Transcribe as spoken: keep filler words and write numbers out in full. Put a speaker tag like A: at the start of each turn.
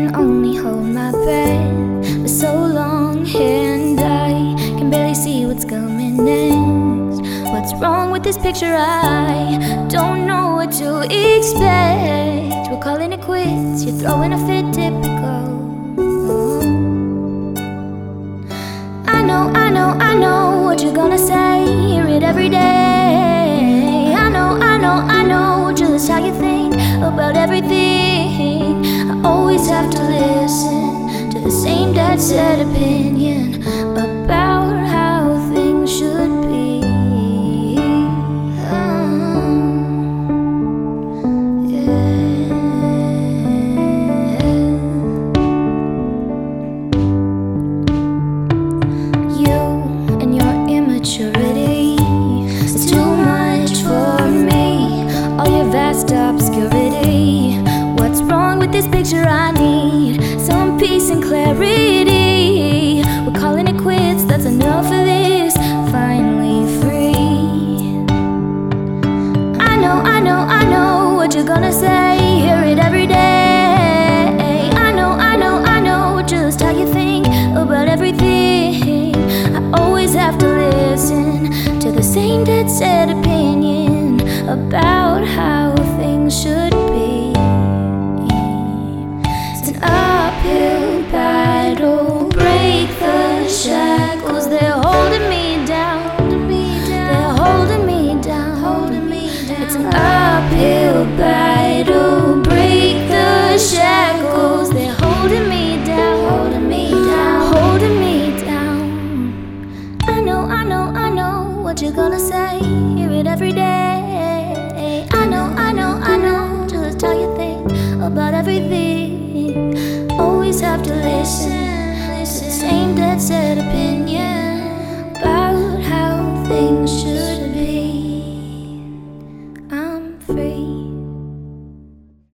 A: can only hold my breath for so long, and I can barely see what's coming next. What's wrong with this picture? I don't know what to expect. We're calling it quits, you're throwing a fit, typical. I know, I know, I know what you're gonna say, hear it every day. I know, I know, I know just how you think about everything. I always have to listen to the same dead set opinion about how things should be. Obscurity. What's wrong with this picture? I need some peace and clarity. We're calling it quits, that's enough of this. Finally free. I know, I know, I know what you're gonna say, hear it every day. I know, I know, I know just how you think about everything. I always have to listen to the same dead set opinion about how things should be. It's an uphill battle, break the shackles. They're holding me down, they're holding me down. It's an uphill battle, break the shackles. They're holding me down, holding me down, holding me down. I know, I know, I know what you're gonna say, hear it every day. I know, I know, I know just how you think about everything. Always have to listen to the same dead set opinion.